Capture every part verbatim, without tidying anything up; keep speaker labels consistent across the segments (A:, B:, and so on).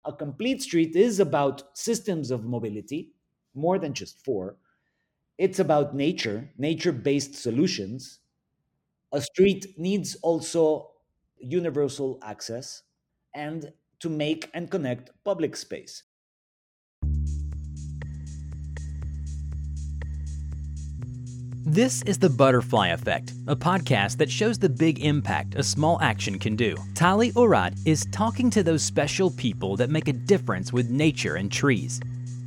A: A complete street is about systems of mobility, more than just four. It's about nature, nature based solutions. A street needs also universal access and to make and connect public space.
B: This is The Butterfly Effect, a podcast that shows the big impact a small action can do. Tali Orad is talking to those special people that make a difference with nature and trees.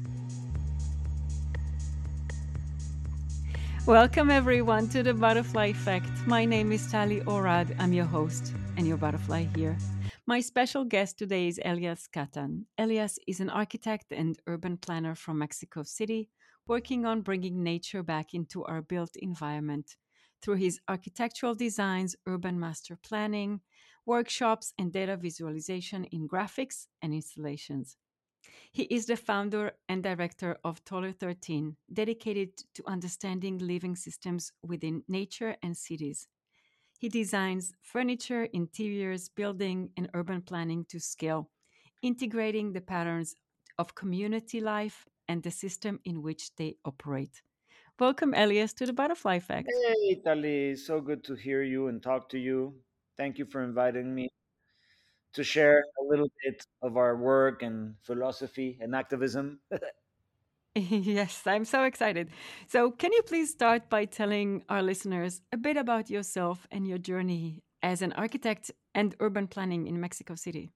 C: Welcome everyone to The Butterfly Effect. My name is Tali Orad. I'm your host and your butterfly here. My special guest today is Elias Catan. Elias is an architect and urban planner from Mexico City, working on bringing nature back into our built environment through his architectural designs, urban master planning, workshops, and data visualization in graphics and installations. He is the founder and director of Taller thirteen, dedicated to understanding living systems within nature and cities. He designs furniture, interiors, building, and urban planning to scale, integrating the patterns of community life and the system in which they operate. Welcome, Elias, to the Butterfly Effect.
A: Hey, Tali, so good to hear you and talk to you. Thank you for inviting me to share a little bit of our work and philosophy and activism.
C: Yes, I'm so excited. So, can you please start by telling our listeners a bit about yourself and your journey as an architect and urban planning in Mexico City?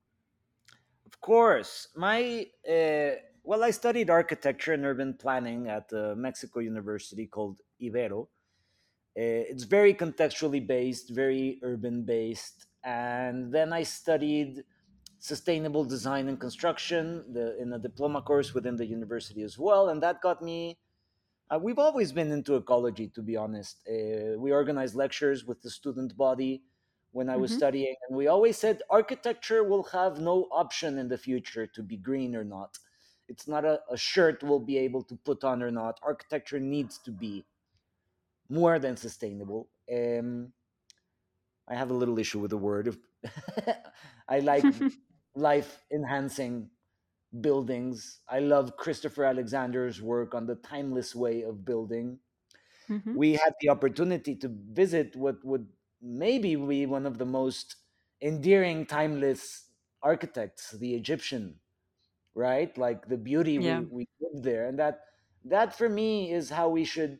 A: Of course, my uh, well, I studied architecture and urban planning at the Mexico University called Ibero. Uh, it's very contextually based, very urban based, and then I studied sustainable design and construction the, in a diploma course within the university as well, and that got me. Uh, we've always been into ecology, to be honest. Uh, we organized lectures with the student body when I was
C: Hmm.
A: studying, and we always said architecture will have no option in the future to be green or not. It's not a, a shirt we'll be able to put on or not. Architecture needs to be more than sustainable. Um, I have a little issue with the word. I like life enhancing buildings. I love Christopher Alexander's work on the timeless way of building.
C: Hmm.
A: We had the opportunity to visit what would maybe be one of the most endearing, timeless architects, the Egyptian, right? Like the beauty we,
C: Yeah.
A: we live there. And that that for me is how we should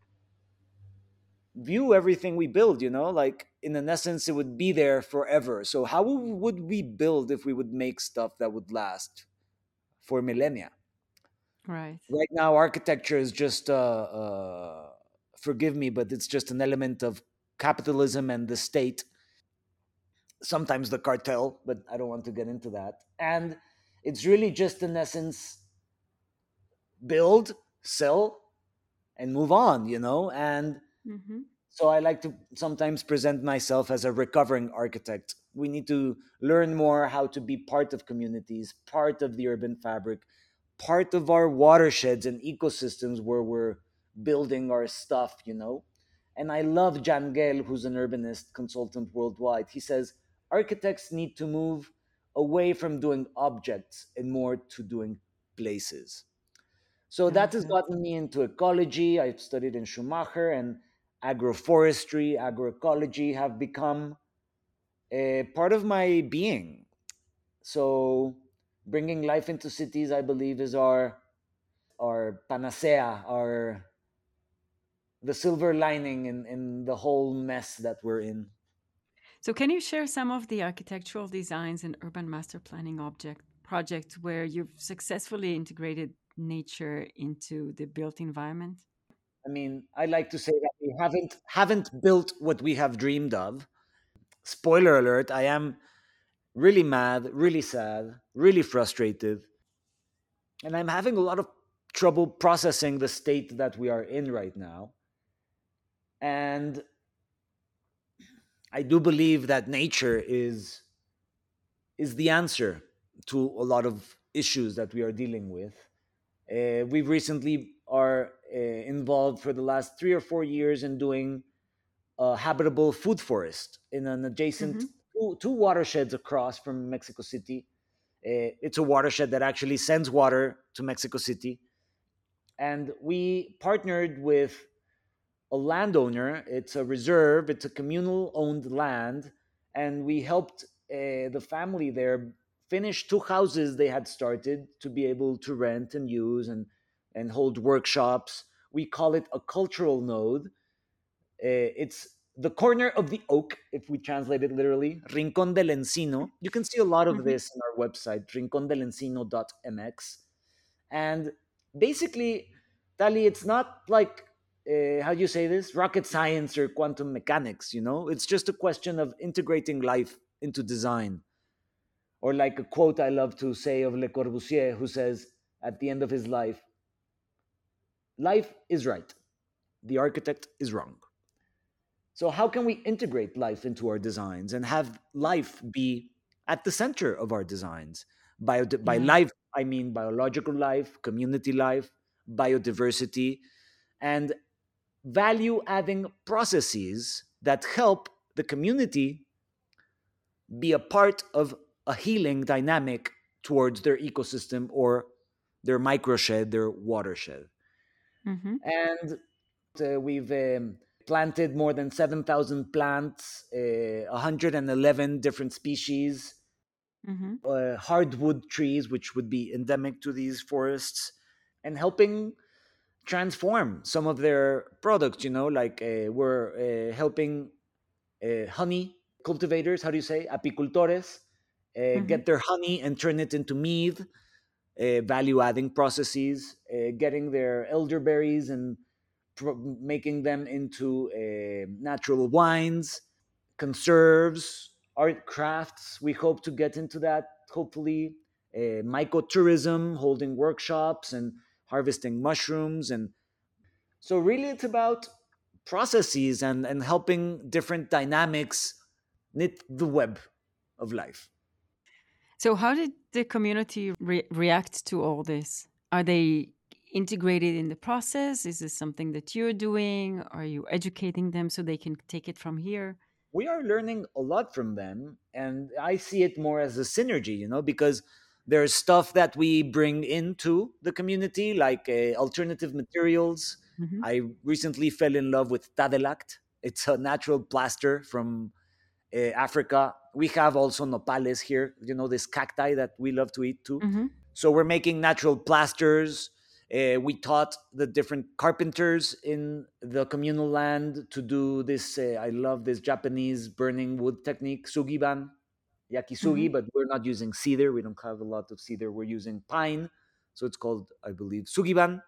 A: view everything we build, you know? Like in an essence, it would be there forever. So how would we build if we would make stuff that would last for millennia?
C: Right.
A: Right now architecture is just uh, uh forgive me, but it's just an element of capitalism and the state, sometimes the cartel, but I don't want to get into that. And it's really just in essence build, sell, and move on, you know. And
C: Hmm.
A: so I like to sometimes present myself as a recovering architect. We need to learn more how to be part of communities, part of the urban fabric, part of our watersheds and ecosystems where we're building our stuff, you know? And I love Jan Gale, who's an urbanist consultant worldwide. He says architects need to move away from doing objects and more to doing places. So
C: I
A: that
C: love
A: has
C: that.
A: gotten me into ecology. I've studied in Schumacher, and agroforestry, agroecology have become a part of my being. So bringing life into cities, I believe, is our our panacea, our the silver lining in, in the whole mess that we're in.
C: So, can you share some of the architectural designs and urban master planning object projects where you've successfully integrated nature into the built environment?
A: I mean, I like to say that we haven't haven't built what we have dreamed of. Spoiler alert, I am really mad, really sad, really frustrated, and I'm having a lot of trouble processing the state that we are in right now. And I do believe that nature is is the answer to a lot of issues that we are dealing with. Uh, we recently are uh, involved for the last three or four years in doing a habitable food forest in an adjacent
C: Hmm.
A: two, two watersheds across from Mexico City. Uh, it's a watershed that actually sends water to Mexico City. And we partnered with a landowner. It's a reserve, it's a communal owned land. And we helped uh, the family there finish two houses they had started to be able to rent and use and, and hold workshops. We call it a cultural node. Uh, it's the corner of the oak, if we translate it literally, Rincon del Encino. You can see a lot of
C: Hmm.
A: this in our website, rincon del encino dot m x. And basically, Tali, it's not like, uh, how do you say this? Rocket science or quantum mechanics, you know? It's just a question of integrating life into design. Or like a quote I love to say of Le Corbusier, who says at the end of his life, life is right, the architect is wrong. So, how can we integrate life into our designs and have life be at the center of our designs? Bio- by
C: Yeah.
A: life, I mean biological life, community life, biodiversity, and value adding processes that help the community be a part of a healing dynamic towards their ecosystem or their microshed, their watershed.
C: Hmm.
A: And uh, we've um, planted more than seven thousand plants, uh, one hundred eleven different species,
C: Hmm.
A: uh, hardwood trees, which would be endemic to these forests, and helping transform some of their products. You know, like uh, we're uh, helping uh, honey cultivators, how do you say, apicultores, uh,
C: Hmm.
A: get their honey and turn it into mead, uh, value adding processes, uh, getting their elderberries and pro- making them into uh, natural wines, conserves, art crafts. We hope to get into that, hopefully. Uh, mycotourism, holding workshops and harvesting mushrooms. And so, really, it's about processes and, and helping different dynamics knit the web of life.
C: So, how did the community re- react to all this? Are they integrated in the process? Is this something that you're doing? Are you educating them so they can take it from here?
A: We are learning a lot from them, and I see it more as a synergy, you know, because there's stuff that we bring into the community, like uh, alternative materials.
C: Hmm.
A: I recently fell in love with Tadelact. It's a natural plaster from uh, Africa. We have also nopales here, you know, this cacti that we love to eat too.
C: Hmm.
A: So we're making natural plasters. Uh, we taught the different carpenters in the communal land to do this. Uh, I love this Japanese burning wood technique, sugiban,
C: Hmm.
A: yakisugi, but we're not using cedar. We don't have a lot of cedar. We're using pine. So it's called, I believe, sugiban.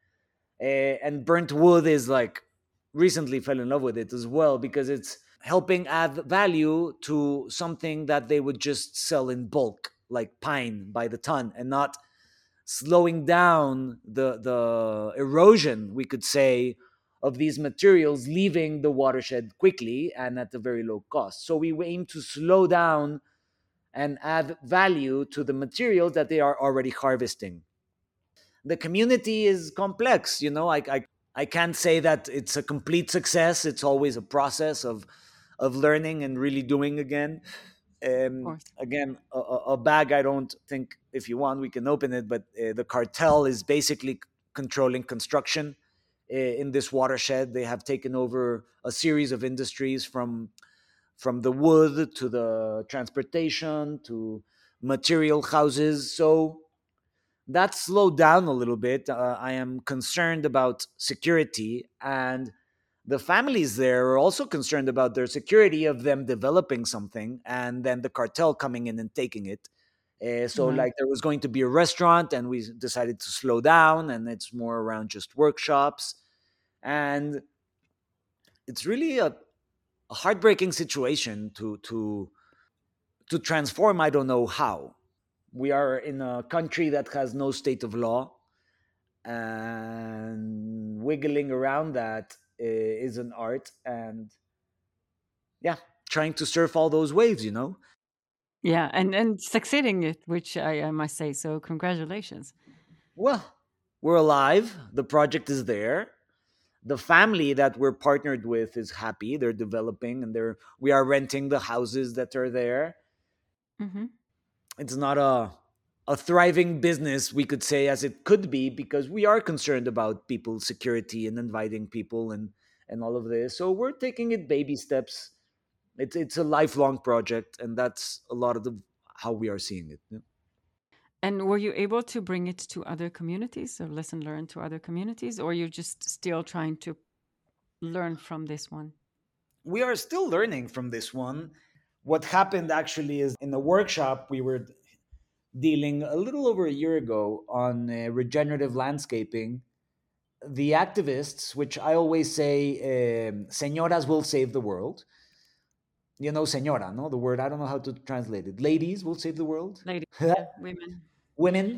A: Uh, and burnt wood is like, recently fell in love with it as well because it's helping add value to something that they would just sell in bulk, like pine by the ton, and not slowing down the the erosion, we could say, of these materials leaving the watershed quickly and at a very low cost. So we aim to slow down and add value to the materials that they are already harvesting. The community is complex, you know. I, I I can't say that it's a complete success. It's always a process of of learning and really doing again.
C: Of
A: Um,
C: course.
A: again, a, a a bag. I don't think if you want we can open it, but uh, the cartel is basically controlling construction uh, in this watershed. They have taken over a series of industries from from the wood to the transportation to material houses. So that slowed down a little bit. Uh, I am concerned about security, and the families there are also concerned about their security of them developing something and then the cartel coming in and taking it. Uh, so,
C: Right.
A: like, there was going to be a restaurant, and we decided to slow down, and it's more around just workshops. And it's really a, a heartbreaking situation to to to transform. I don't know how. We are in a country that has no state of law, and wiggling around that is an art. And yeah, trying to surf all those waves, you know.
C: Yeah, and and succeeding it, which I, I must say. So congratulations.
A: Well, we're alive, the project is there, the family that we're partnered with is happy, they're developing, and they're we are renting the houses that are there.
C: Hmm.
A: It's not a a thriving business, we could say, as it could be, because we are concerned about people's security and inviting people and and all of this. So we're taking it baby steps. It's it's a lifelong project, and that's a lot of the how we are seeing it. Yeah.
C: And were you able to bring it to other communities or lesson learned to other communities, or you're just still trying to learn from this one?
A: We are still learning from this one. What happened actually is in a workshop we were dealing a little over a year ago on uh, regenerative landscaping. The activists, which I always say, um, "Señoras will save the world." You know, "señora," no, the word. I don't know how to translate it. Ladies will save the world.
C: Ladies, yeah, women.
A: Women.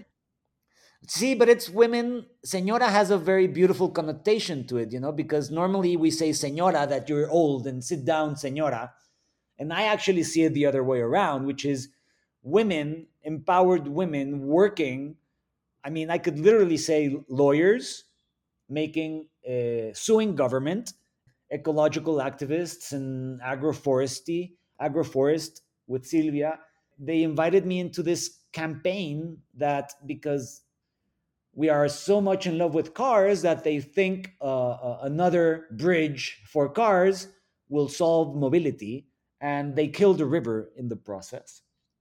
A: See, but it's women. Señora has a very beautiful connotation to it, you know, because normally we say señora that you're old and sit down, señora. And I actually see it the other way around, which is women, empowered women working. I mean, I could literally say lawyers making, uh, suing government, ecological activists, and agroforestry, agroforest with Silvia. They invited me into this campaign that because we are so much in love with cars that they think uh, uh, another bridge for cars will solve mobility, and they killed a river in the process.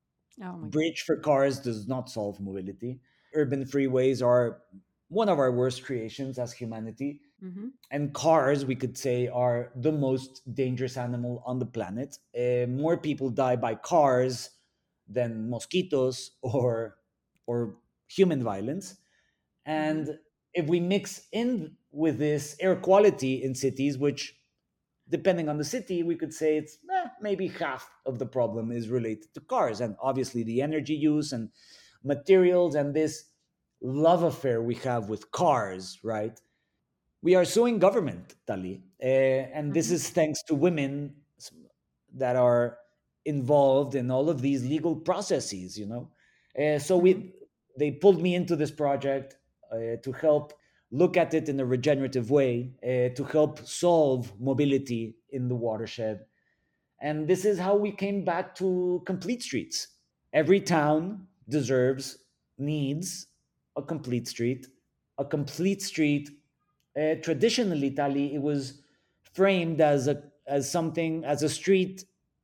C: Oh my God.
A: Bridge for cars does not solve mobility. Urban freeways are one of our worst creations as humanity,
C: Hmm.
A: and cars, we could say, are the most dangerous animal on the planet. Uh, more people die by cars than mosquitoes or or human violence.
C: Hmm.
A: And if we mix in with this air quality in cities, which depending on the city, we could say it's eh, maybe half of the problem is related to cars, and obviously the energy use and materials and this love affair we have with cars, right? We are suing government, Tali, uh, and this
C: Hmm.
A: is thanks to women that are involved in all of these legal processes. You know, uh, so
C: Hmm.
A: we they pulled me into this project uh, to help look at it in a regenerative way, uh, to help solve mobility in the watershed, and this is how we came back to complete streets. Every town deserves, needs a complete street. A complete street, uh, traditionally, Tali, it was framed as a as something as a street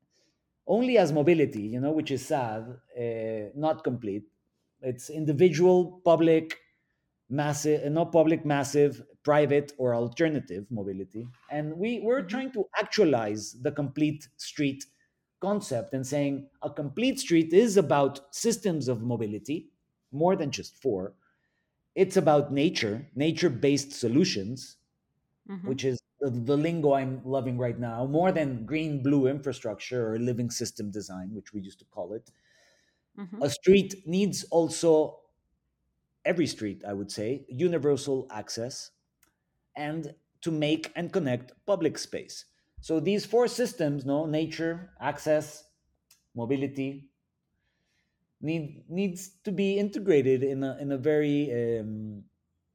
A: only as mobility, you know, which is sad, uh, not complete. It's individual, public, massive, uh, not public, massive, private, or alternative mobility. And we were
C: Hmm.
A: trying to actualize the complete street concept and saying a complete street is about systems of mobility, more than just four. It's about nature, nature based solutions,
C: Hmm.
A: which is the, the lingo I'm loving right now, more than green blue infrastructure or living system design, which we used to call it.
C: Hmm.
A: A street needs also, every street, I would say, universal access and to make and connect public space. So these four systems, no, nature, access, mobility, need needs to be integrated in a in a very um,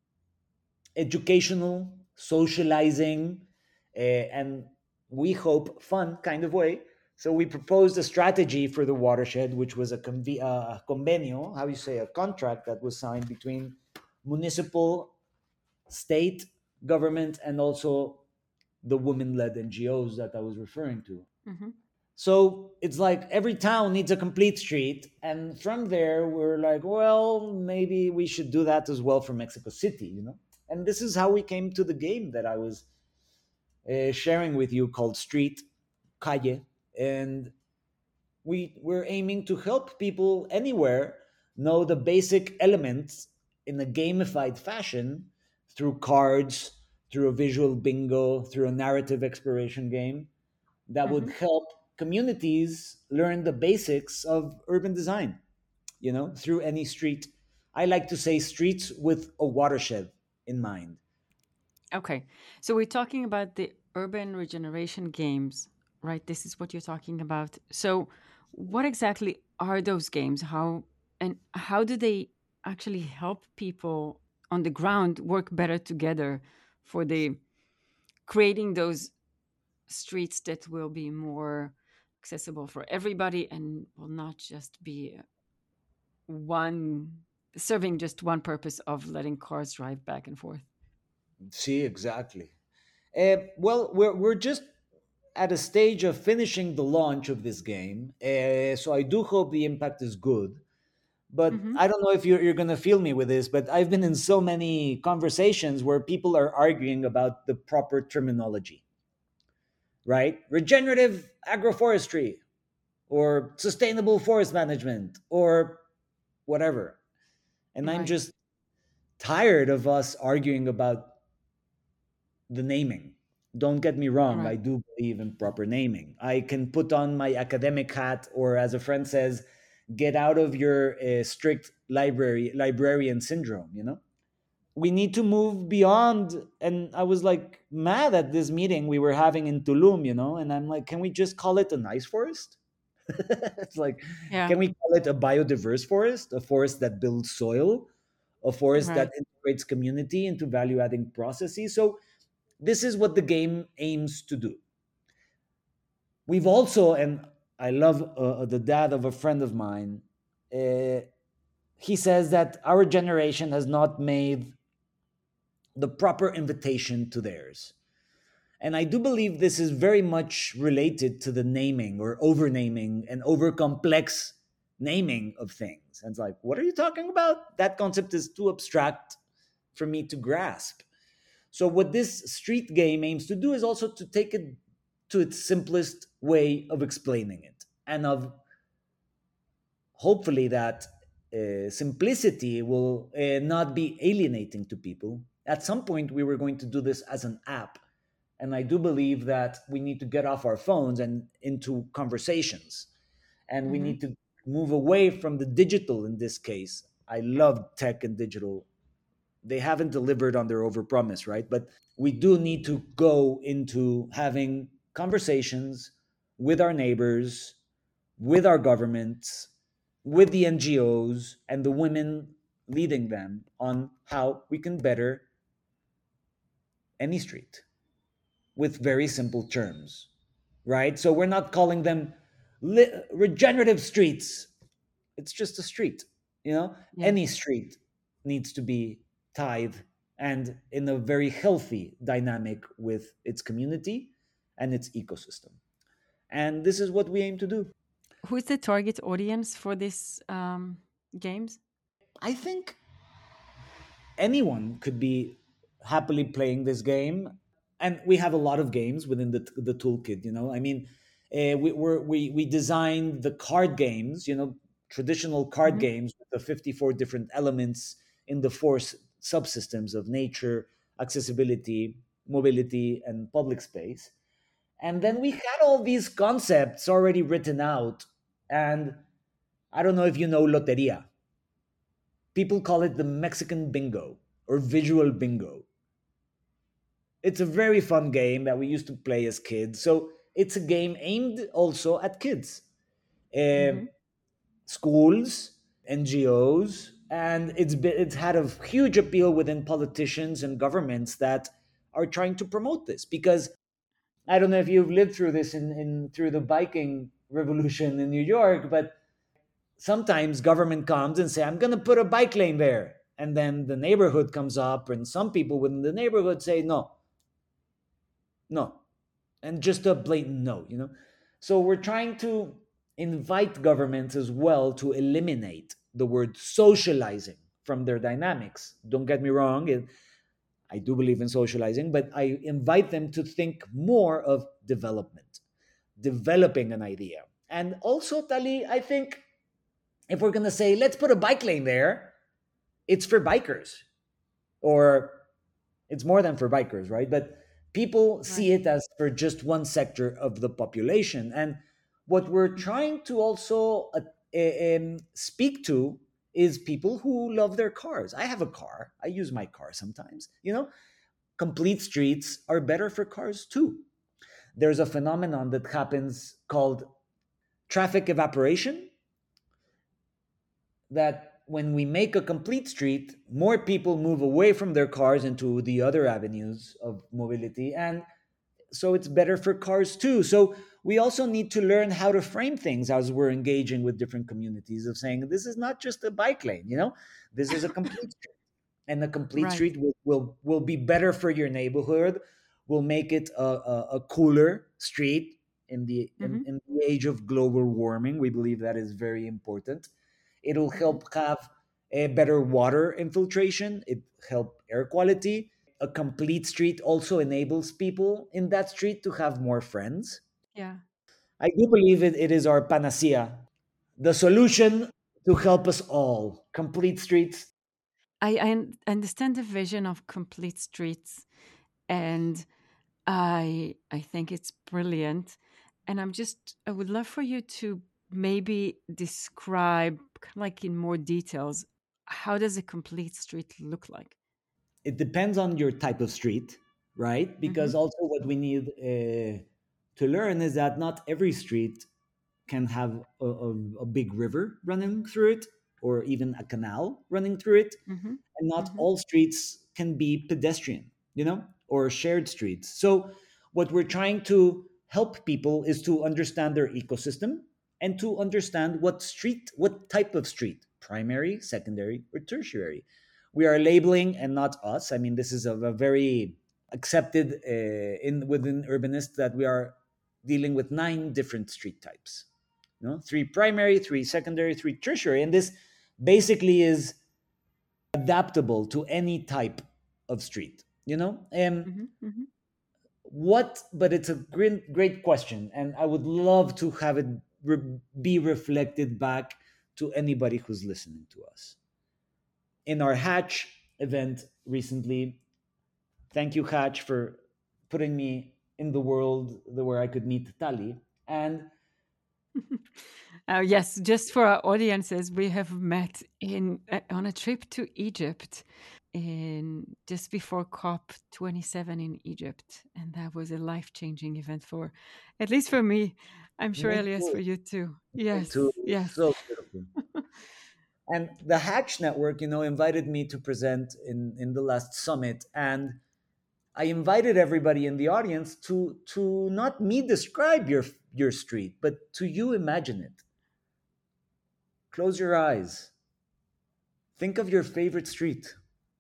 A: educational, socializing, uh, and we hope fun kind of way. So we proposed a strategy for the watershed, which was a, conve- uh, a convenio, how you say, a contract that was signed between municipal, state, government, and also the women-led N G Os that I was referring to.
C: Hmm.
A: So it's like every town needs a complete street, and from there we're like, well, maybe we should do that as well for Mexico City, you know. And this is how we came to the game that I was uh, sharing with you called Street Calle, and we we're aiming to help people anywhere know the basic elements in a gamified fashion through cards, through a visual bingo, through a narrative exploration game that would
C: Hmm.
A: help communities learn the basics of urban design, you know, through any street. I like to say streets with a watershed in mind.
C: Okay. So we're talking about the urban regeneration games, right? This is what you're talking about. So what exactly are those games? How and how do they actually help people on the ground work better together for the creating those streets that will be more accessible for everybody and will not just be one serving just one purpose of letting cars drive back and forth.
A: See, exactly. Uh, well, we're we're just at a stage of finishing the launch of this game, uh, so I do hope the impact is good. But
C: Hmm.
A: I don't know if you're, you're going to feel me with this, but I've been in so many conversations where people are arguing about the proper terminology, right? Regenerative agroforestry or sustainable forest management or whatever. And I'm
C: Right.
A: just tired of us arguing about the naming. Don't get me wrong, I
C: Right.
A: do believe in proper naming. I can put on my academic hat, or as a friend says, get out of your uh, strict library librarian syndrome, you know? We need to move beyond. And I was like mad at this meeting we were having in Tulum, you know, and I'm like, can we just call it a nice forest? It's like,
C: Yeah.
A: can we call it a biodiverse forest, a forest that builds soil, a forest that
C: Right.
A: integrates community into value adding processes? So this is what the game aims to do. We've also, and I love uh, the dad of a friend of mine, uh, he says that our generation has not made the proper invitation to theirs. And I do believe this is very much related to the naming or overnaming and over complex naming of things. And it's like, what are you talking about? That concept is too abstract for me to grasp. So, what this street game aims to do is also to take it to its simplest way of explaining it, and of hopefully that uh, simplicity will uh, not be alienating to people. At some point, we were going to do this as an app. And I do believe that we need to get off our phones and into conversations. And we
C: Hmm.
A: need to move away from the digital in this case. I love tech and digital. They haven't delivered on their overpromise, right? But we do need to go into having conversations with our neighbors, with our governments, with the N G Os, and the women leading them on how we can better any street with very simple terms, right? So we're not calling them li- regenerative streets. It's just a street, you know?
C: Yeah.
A: Any street needs to be tied and in a very healthy dynamic with its community and its ecosystem. And this is what we aim to do.
C: Who is the target audience for this um, games?
A: I think anyone could be happily playing this game, and we have a lot of games within the the toolkit. You know, I mean, uh, we we're, we we designed the card games. You know, traditional card
C: Hmm.
A: games with the fifty-four different elements in the four s- subsystems of nature, accessibility, mobility, and public space. And
C: Hmm.
A: then we had all these concepts already written out. And I don't know if you know Loteria. People call it the Mexican bingo or visual bingo. It's a very fun game that we used to play as kids. So it's a game aimed also at kids, uh,
C: Hmm.
A: schools, N G Os, and it's been, it's had a huge appeal within politicians and governments that are trying to promote this. Because I don't know if you've lived through this in, in through the biking revolution in New York, but sometimes government comes and say, I'm going to put a bike lane there, and then the neighborhood comes up and some people within the neighborhood say no, no, and just a blatant no, you know. So we're trying to invite governments as well to eliminate the word socializing from their dynamics. Don't get me wrong, it, I do believe in socializing, but I invite them to think more of development, developing an idea. And also, Tali, I think if we're going to say, let's put a bike lane there, it's for bikers, or it's more than for bikers, right? But people
C: Right.
A: see it as for just one sector of the population. And what we're
C: Hmm.
A: trying to also uh, eh, um, speak to is people who love their cars. I have a car, I use my car sometimes, you know. Complete streets are better for cars too. There's a phenomenon that happens called traffic evaporation, that when we make a complete street, more people move away from their cars into the other avenues of mobility. And so it's better for cars too. So we also need to learn how to frame things as we're engaging with different communities, of saying this is not just a bike lane, you know, this is a complete street, and the complete
C: Right.
A: street will will, will be better for your neighborhood, will make it a, a, a cooler street in the in,
C: Hmm.
A: in the age of global warming. We believe that is very important. It'll
C: Hmm.
A: help have a better water infiltration. It help air quality. A complete street also enables people in that street to have more friends.
C: Yeah.
A: I do believe it, it is our panacea, the solution to help us all. Complete streets.
C: I, I un- understand the vision of complete streets, and I I think it's brilliant. And I'm just I would love for you to maybe describe, like in more details, how does a complete street look like?
A: It depends on your type of street, right?
C: Hmm.
A: Because also what we need uh, to learn is that not every street can have a, a, a big river running through it, or even a canal running through it,
C: Hmm.
A: and not
C: Hmm.
A: all streets can be pedestrian, you know, or shared streets. So what we're trying to help people is to understand their ecosystem, and to understand what street, what type of street, primary, secondary, or tertiary, we are labeling. And not us, I mean, this is a, a very accepted uh, in within urbanists, that we are dealing with nine different street types, you know, three primary, three secondary, three tertiary, and this basically is adaptable to any type of street, you know. Um
C: Hmm. Hmm.
A: what But it's a great great question, and I would love to have it re- be reflected back to anybody who's listening to us. In our Hatch event recently, thank you, Hatch, for putting me in the world where I could meet Tali. And
C: Uh, yes, just for our audiences, we have met in uh, on a trip to Egypt in just before COP twenty-seven in Egypt, and that was a life-changing event for, at least for me. I'm sure
A: me
C: Elias
A: too,
C: for you too.
A: me
C: Yes,
A: too, it was
C: yes.
A: so beautiful. And the Hatch Network, you know, invited me to present in in the last summit, and I invited everybody in the audience to to not me describe your your street, but to you imagine it. Close your eyes. Think of your favorite street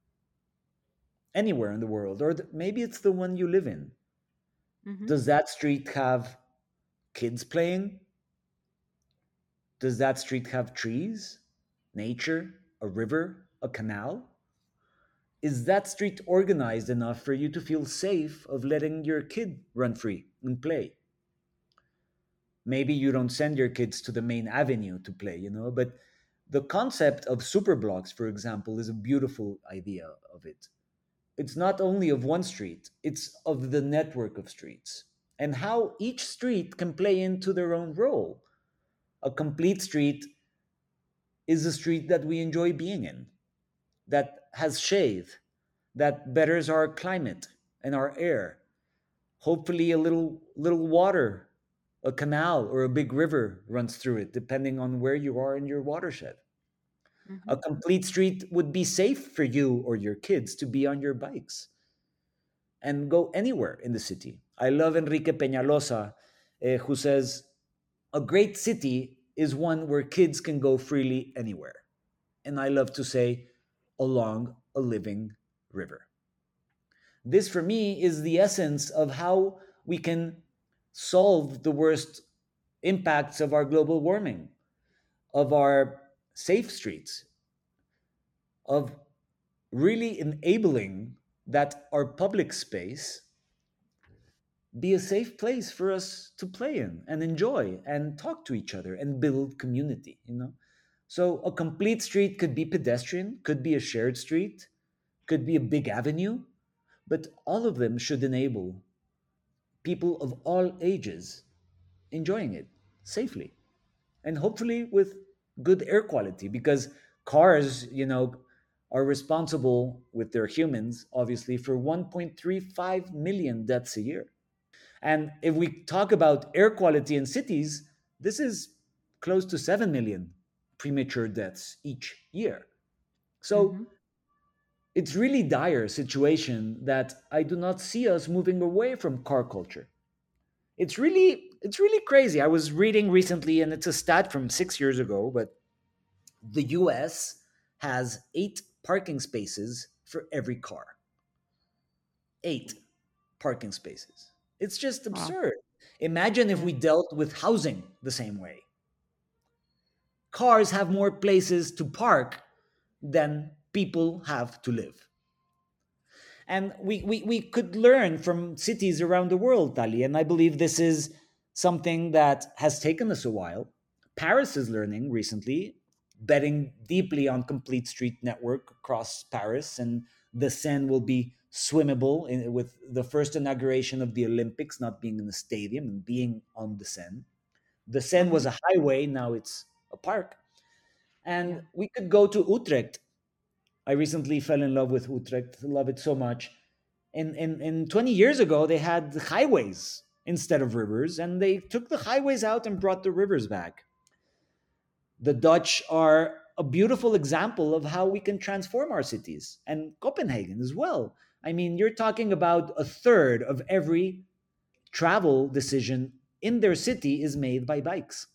A: anywhere in the world, or th- maybe it's the one you live in.
C: Hmm.
A: Does that street have kids playing? Does that street have trees, nature, a river, a canal? Is that street organized enough for you to feel safe of letting your kid run free and play? Maybe you don't send your kids to the main avenue to play, you know, but the concept of super blocks, for example, is a beautiful idea of it. It's not only of one street, it's of the network of streets, and how each street can play into their own role. A complete street is a street that we enjoy being in, that has shade, that betters our climate and our air. Hopefully, a little little water, a canal or a big river runs through it, depending on where you are in your watershed.
C: Hmm.
A: A complete street would be safe for you or your kids to be on your bikes and go anywhere in the city. I love Enrique Peñalosa, eh, who says, a great city is one where kids can go freely anywhere. And I love to say, along a living river. This, for me, is the essence of how we can solve the worst impacts of our global warming, of our safe streets, of really enabling that our public space be a safe place for us to play in and enjoy and talk to each other and build community, you know. So a complete street could be pedestrian, could be a shared street, could be a big avenue, but all of them should enable people of all ages enjoying it safely, and hopefully with good air quality, because cars, you know, are responsible with their humans, obviously, for one point three five million deaths a year. And if we talk about air quality in cities, this is close to seven million premature deaths each year. So
C: Hmm.
A: it's really dire situation that I do not see us moving away from car culture. It's really it's really crazy. I was reading recently, and it's a stat from six years ago, but the U S has eight parking spaces for every car. Eight parking spaces. It's just
C: Wow.
A: absurd. Imagine if
C: Yeah.
A: we dealt with housing the same way. Cars have more places to park than people have to live. And we, we, we could learn from cities around the world, Tali. And I believe this is something that has taken us a while. Paris is learning recently, betting deeply on complete street network across Paris. And the Seine will be swimmable in, with the first inauguration of the Olympics not being in the stadium and being on the Seine. The Seine
C: Mm-hmm.
A: was a highway, now it's a park.
C: Yeah.
A: And we could go to Utrecht. I recently fell in love with Utrecht, love it so much. In, in, in twenty years ago, they had highways instead of rivers, and they took the highways out and brought the rivers back. The Dutch are a beautiful example of how we can transform our cities, and Copenhagen as well. I mean, you're talking about a third of every travel decision in their city is made by bikes.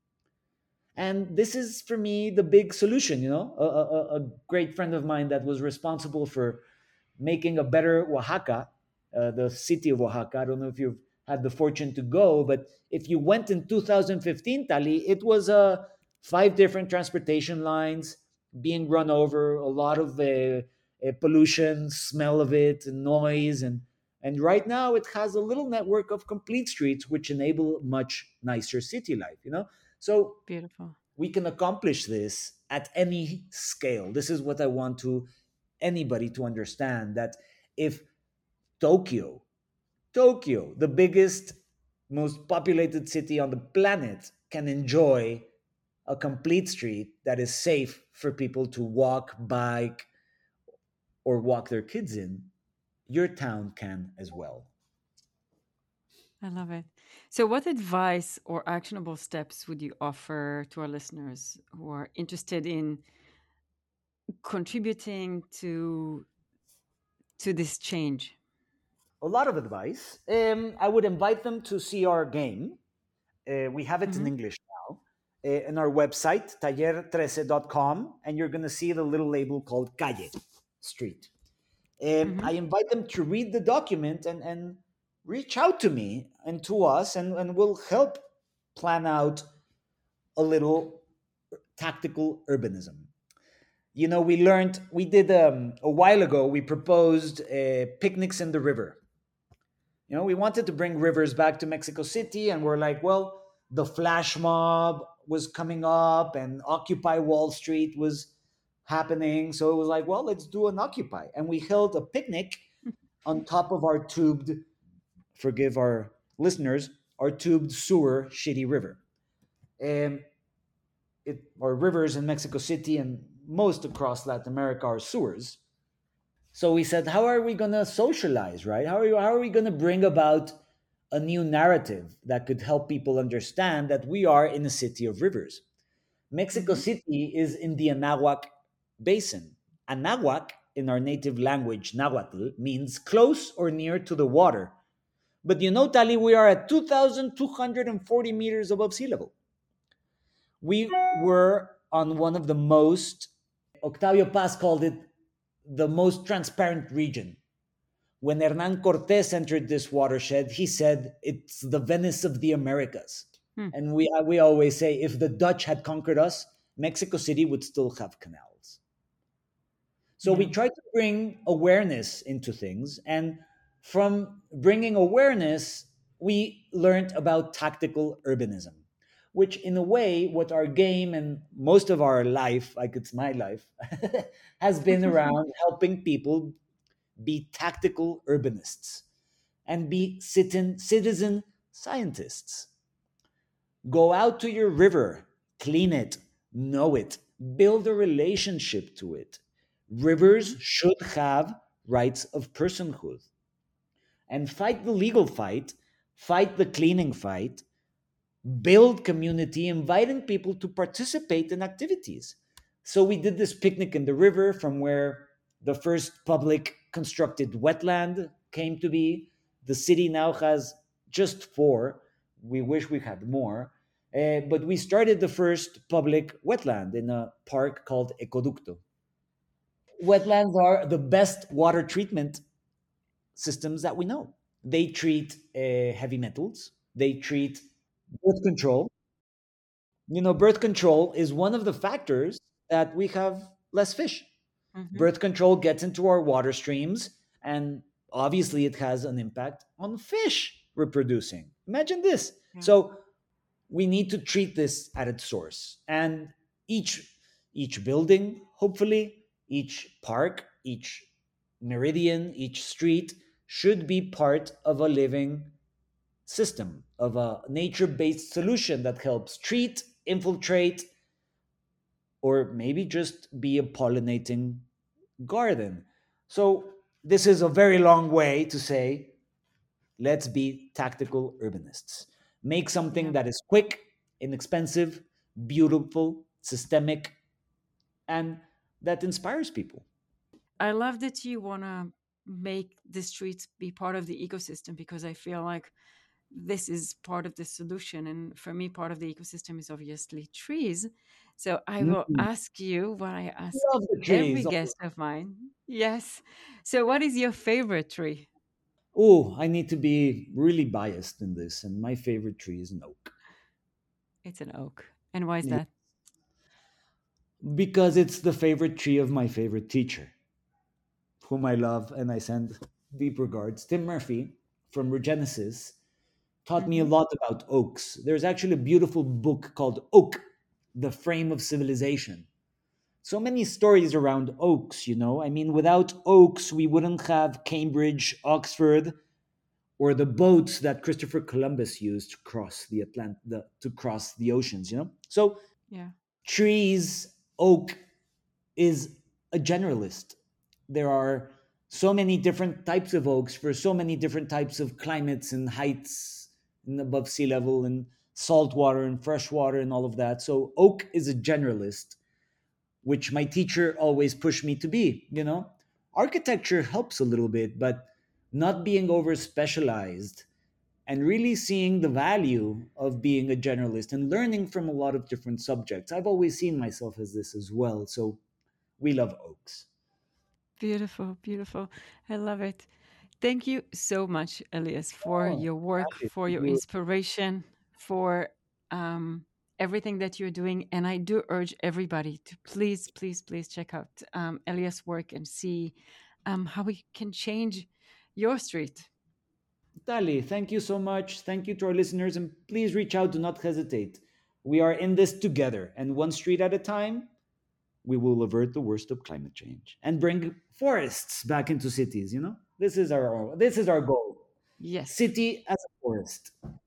A: And this is for me the big solution. You know, a, a, a great friend of mine that was responsible for making a better Oaxaca, uh, the city of Oaxaca. I don't know if you've had the fortune to go, but if you went in two thousand fifteen, Tali, it was uh, five different transportation lines being run over, a lot of uh, uh, pollution, smell of it, and noise, and and right now it has a little network of complete streets which enable much nicer city life. You know, so
C: Beautiful.
A: we can accomplish this at any scale. This is what I want to anybody to understand, that if Tokyo, Tokyo, the biggest, most populated city on the planet, can enjoy a complete street that is safe for people to walk, bike, or walk their kids in, your town can as well.
C: I love it. So, what advice or actionable steps would you offer to our listeners who are interested in contributing to to this change?
A: A lot of advice. Um, I would invite them to see our game. Uh, we have it in
C: Mm-hmm.
A: English now. Uh, in our website, taller trece dot com, and you're going to see the little label called Calle, Street. Um,
C: Mm-hmm.
A: I invite them to read the document and, and reach out to me and to us, and, and we'll help plan out a little tactical urbanism. You know, we learned, we did um, a while ago, we proposed uh, picnics in the river. You know, we wanted to bring rivers back to Mexico City, and we're like, well, the flash mob was coming up and Occupy Wall Street was happening. So it was like, well, let's do an Occupy. And we held a picnic on top of our tubed, forgive our listeners, our tubed sewer shitty river. And it, our rivers in Mexico City and most across Latin America are sewers. So we said, how are we going to socialize, right? How are, you, how are we going to bring about a new narrative that could help people understand that we are in a city of rivers? Mexico
C: Mm-hmm.
A: City is in the Anahuac Basin. Anahuac, in our native language, Nahuatl, means close or near to the water. But you know, Tali, we are at two thousand two hundred forty meters above sea level. We were on one of the most, Octavio Paz called it the most transparent region. When Hernan Cortes entered this watershed, he said it's the Venice of the Americas.
C: Hmm.
A: And we, we always say if the Dutch had conquered us, Mexico City would still have canals. So we
C: Yeah.
A: try to bring awareness into things. And from bringing awareness, we learned about tactical urbanism, which, in a way, what our game and most of our life, like it's my life, has been around helping people be tactical urbanists and be citizen, citizen scientists. Go out to your river, clean it, know it, build a relationship to it.
C: Mm-hmm.
A: Rivers should have rights of personhood, and fight the legal fight, fight the cleaning fight, build community, inviting people to participate in activities. So we did this picnic in the river from where the first public constructed wetland came to be. The city now has just four. We wish we had more. Uh, but we started the first public wetland in a park called Ecoducto. Wetlands are the best water treatment systems that we know. They treat uh, heavy metals, they treat birth control. You know, birth control is one of the factors that we have less fish.
C: Hmm.
A: Birth control gets into our water streams, and obviously it has an impact on fish reproducing. Imagine this.
C: Yeah.
A: So we need to treat this at its source. And each each building, hopefully, each park, each meridian, each street should be part of a living system, of a nature-based solution that helps treat, infiltrate, or maybe just be a pollinating garden. So this is a very long way to say, let's be tactical urbanists. Make something
C: Yeah.
A: that is quick, inexpensive, beautiful, systemic, and that inspires people.
C: I love that you want to make the streets be part of the ecosystem, because I feel like this is part of the solution. And for me, part of the ecosystem is obviously trees. So I will
A: Mm,
C: ask you what I ask
A: love the
C: every
A: trees.
C: guest of mine. Yes. So, what is your favorite tree?
A: Oh, I need to be really biased in this, and my favorite tree is an oak.
C: It's an oak. And why is
A: Yeah,
C: that?
A: because it's the favorite tree of my favorite teacher, whom I love and I send deep regards. Tim Murphy from Regenesis taught me a
C: Hmm.
A: lot about oaks. There's actually a beautiful book called Oak, The Frame of Civilization. So many stories around oaks, you know. I mean, without oaks, we wouldn't have Cambridge, Oxford, or the boats that Christopher Columbus used to cross the Atlant- the, to cross the oceans, you know. So
C: Yeah.
A: trees, oak is a generalist. There are so many different types of oaks for so many different types of climates and heights and above sea level and salt water and fresh water and all of that. So oak is a generalist, which my teacher always pushed me to be, you know. Architecture helps a little bit, but not being over specialized and really seeing the value of being a generalist and learning from a lot of different subjects. I've always seen myself as this as well. So we love oaks.
C: Beautiful, beautiful. I love it. Thank you so much, Elias, for
A: Oh,
C: your work,
A: happy
C: for
A: to
C: your
A: do.
C: inspiration, for um, everything that you're doing. And I do urge everybody to please, please, please check out um, Elias' work and see um, how we can change your street.
A: Tali, thank you so much. Thank you to our listeners, and please reach out. Do not hesitate. We are in this together, and one street at a time, we will avert the worst of climate change and bring forests back into cities. You know, this is our this is our goal.
C: Yes.
A: City as a forest.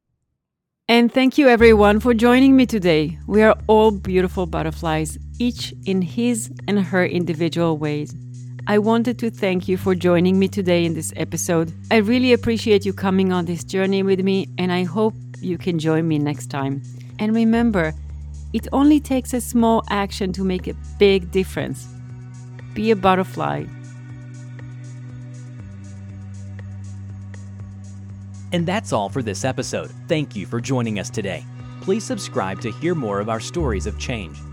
C: And thank you, everyone, for joining me today. We are all beautiful butterflies, each in his and her individual ways. I wanted to thank you for joining me today in this episode. I really appreciate you coming on this journey with me, and I hope you can join me next time. And remember, it only takes a small action to make a big difference. Be a butterfly.
B: And that's all for this episode. Thank you for joining us today. Please subscribe to hear more of our stories of change.